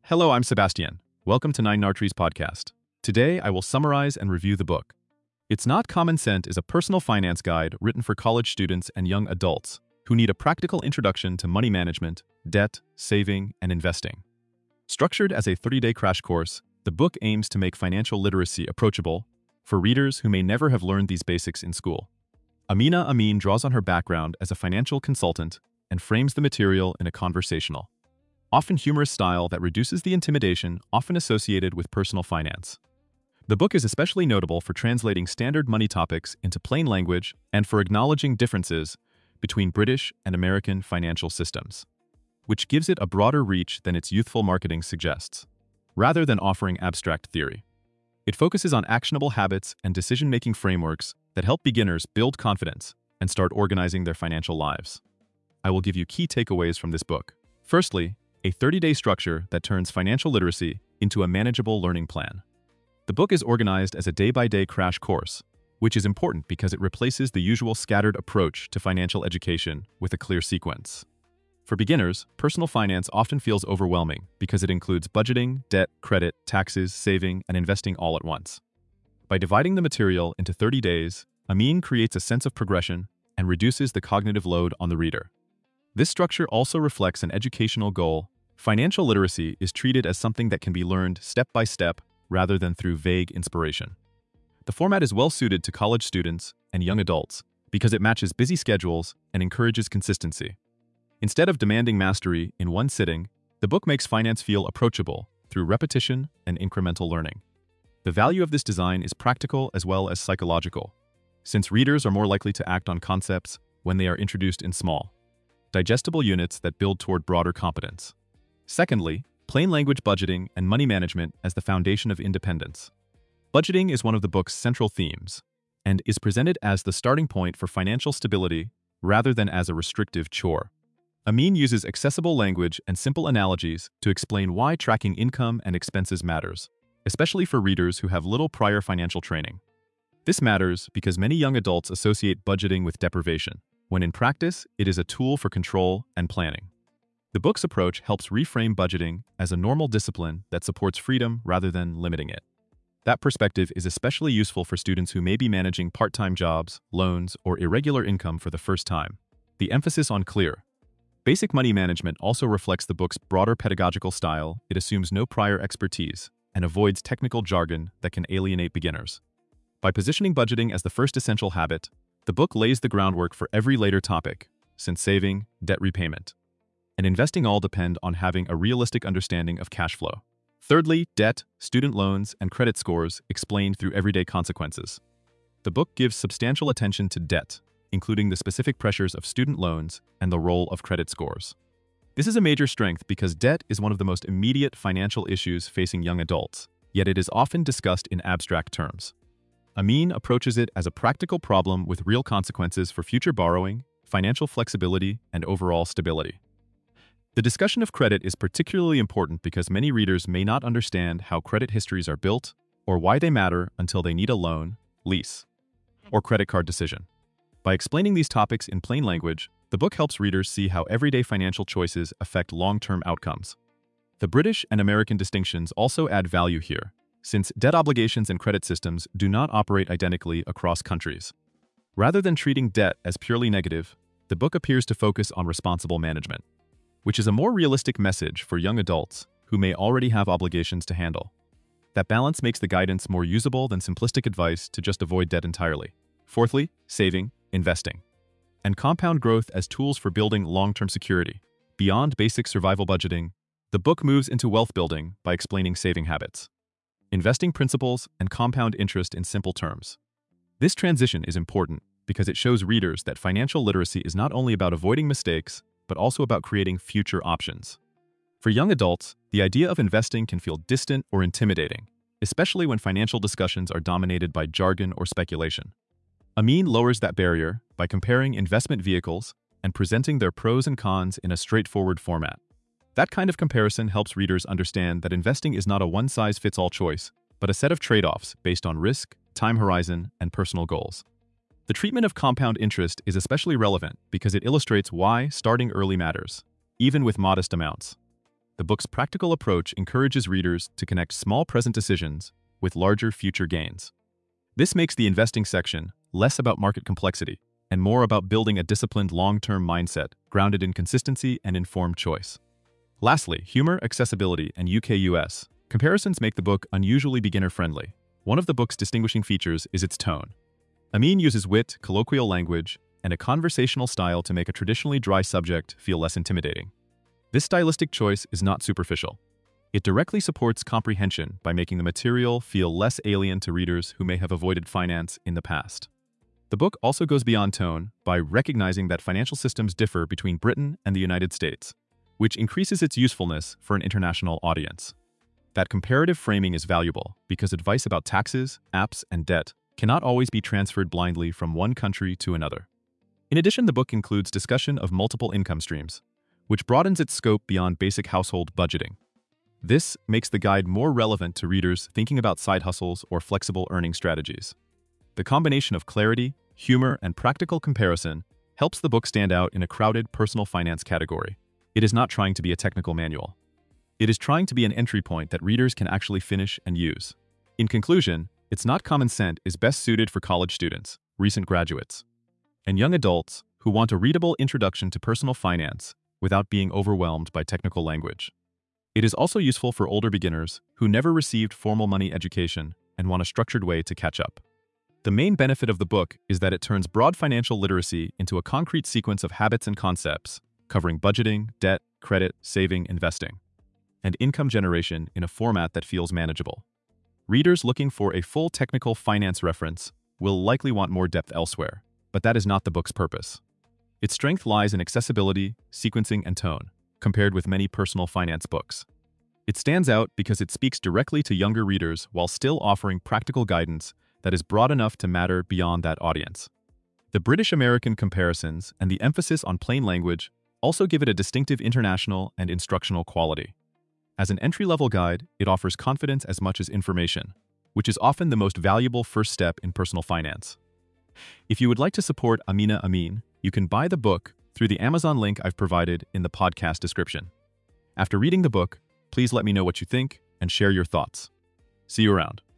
Hello, I'm Sebastian. Welcome to Nine Nartrees podcast. Today, I will summarize and review the book. It's Not Common Sense is a personal finance guide written for college students and young adults who need a practical introduction to money management, debt, saving, and investing. Structured as a 30-day crash course, the book aims to make financial literacy approachable for readers who may never have learned these basics in school. Amina Amin draws on her background as a financial consultant and frames the material in a conversational, often humorous style that reduces the intimidation often associated with personal finance. The book is especially notable for translating standard money topics into plain language and for acknowledging differences between British and American financial systems, which gives it a broader reach than its youthful marketing suggests. Rather than offering abstract theory, it focuses on actionable habits and decision-making frameworks that help beginners build confidence and start organizing their financial lives. I will give you key takeaways from this book. Firstly, a 30-day structure that turns financial literacy into a manageable learning plan. The book is organized as a day-by-day crash course, which is important because it replaces the usual scattered approach to financial education with a clear sequence. For beginners, personal finance often feels overwhelming because it includes budgeting, debt, credit, taxes, saving, and investing all at once. By dividing the material into 30 days, Amin creates a sense of progression and reduces the cognitive load on the reader. This structure also reflects an educational goal. Financial literacy is treated as something that can be learned step by step rather than through vague inspiration. The format is well suited to college students and young adults because it matches busy schedules and encourages consistency. Instead of demanding mastery in one sitting, the book makes finance feel approachable through repetition and incremental learning. The value of this design is practical as well as psychological, since readers are more likely to act on concepts when they are introduced in small, digestible units that build toward broader competence. Secondly, plain language budgeting and money management as the foundation of independence. Budgeting is one of the book's central themes and is presented as the starting point for financial stability rather than as a restrictive chore. Amin uses accessible language and simple analogies to explain why tracking income and expenses matters, especially for readers who have little prior financial training. This matters because many young adults associate budgeting with deprivation, when in practice, it is a tool for control and planning. The book's approach helps reframe budgeting as a normal discipline that supports freedom rather than limiting it. That perspective is especially useful for students who may be managing part-time jobs, loans, or irregular income for the first time. The emphasis on clear, basic money management also reflects the book's broader pedagogical style. It assumes no prior expertise and avoids technical jargon that can alienate beginners. By positioning budgeting as the first essential habit, the book lays the groundwork for every later topic, since saving, debt repayment, and investing all depend on having a realistic understanding of cash flow. Thirdly, debt, student loans, and credit scores explained through everyday consequences. The book gives substantial attention to debt, including the specific pressures of student loans and the role of credit scores. This is a major strength because debt is one of the most immediate financial issues facing young adults, yet it is often discussed in abstract terms. Amin approaches it as a practical problem with real consequences for future borrowing, financial flexibility, and overall stability. The discussion of credit is particularly important because many readers may not understand how credit histories are built or why they matter until they need a loan, lease, or credit card decision. By explaining these topics in plain language, the book helps readers see how everyday financial choices affect long-term outcomes. The British and American distinctions also add value here, since debt obligations and credit systems do not operate identically across countries. Rather than treating debt as purely negative, the book appears to focus on responsible management, which is a more realistic message for young adults who may already have obligations to handle. That balance makes the guidance more usable than simplistic advice to just avoid debt entirely. Fourthly, saving, investing, and compound growth as tools for building long-term security. Beyond basic survival budgeting, the book moves into wealth building by explaining saving habits, investing principles, and compound interest in simple terms. This transition is important because it shows readers that financial literacy is not only about avoiding mistakes, but also about creating future options. For young adults, the idea of investing can feel distant or intimidating, especially when financial discussions are dominated by jargon or speculation. Amin lowers that barrier by comparing investment vehicles and presenting their pros and cons in a straightforward format. That kind of comparison helps readers understand that investing is not a one-size-fits-all choice, but a set of trade-offs based on risk, time horizon, and personal goals. The treatment of compound interest is especially relevant because it illustrates why starting early matters, even with modest amounts. the book's practical approach encourages readers to connect small present decisions with larger future gains. This makes the investing section less about market complexity and more about building a disciplined long-term mindset grounded in consistency and informed choice. Lastly, humor, accessibility, and UK-US comparisons make the book unusually beginner-friendly. One of the book's distinguishing features is its tone. Amin uses wit, colloquial language, and a conversational style to make a traditionally dry subject feel less intimidating. This stylistic choice is not superficial. It directly supports comprehension by making the material feel less alien to readers who may have avoided finance in the past. The book also goes beyond tone by recognizing that financial systems differ between Britain and the United States, which increases its usefulness for an international audience. That comparative framing is valuable because advice about taxes, apps, and debt cannot always be transferred blindly from one country to another. In addition, the book includes discussion of multiple income streams, which broadens its scope beyond basic household budgeting. This makes the guide more relevant to readers thinking about side hustles or flexible earning strategies. The combination of clarity, humor, and practical comparison helps the book stand out in a crowded personal finance category. It is not trying to be a technical manual. It is trying to be an entry point that readers can actually finish and use. In conclusion, It's Not Common Sense is best suited for college students, recent graduates, and young adults who want a readable introduction to personal finance without being overwhelmed by technical language. It is also useful for older beginners who never received formal money education and want a structured way to catch up. The main benefit of the book is that it turns broad financial literacy into a concrete sequence of habits and concepts, covering budgeting, debt, credit, saving, investing, and income generation in a format that feels manageable. Readers looking for a full technical finance reference will likely want more depth elsewhere, but that is not the book's purpose. Its strength lies in accessibility, sequencing, and tone, compared with many personal finance books. It stands out because it speaks directly to younger readers while still offering practical guidance that is broad enough to matter beyond that audience. The British-American comparisons and the emphasis on plain language also give it a distinctive international and instructional quality. As an entry-level guide, it offers confidence as much as information, which is often the most valuable first step in personal finance. If you would like to support Amina Amin, you can buy the book through the Amazon link I've provided in the podcast description. After reading the book, please let me know what you think and share your thoughts. See you around.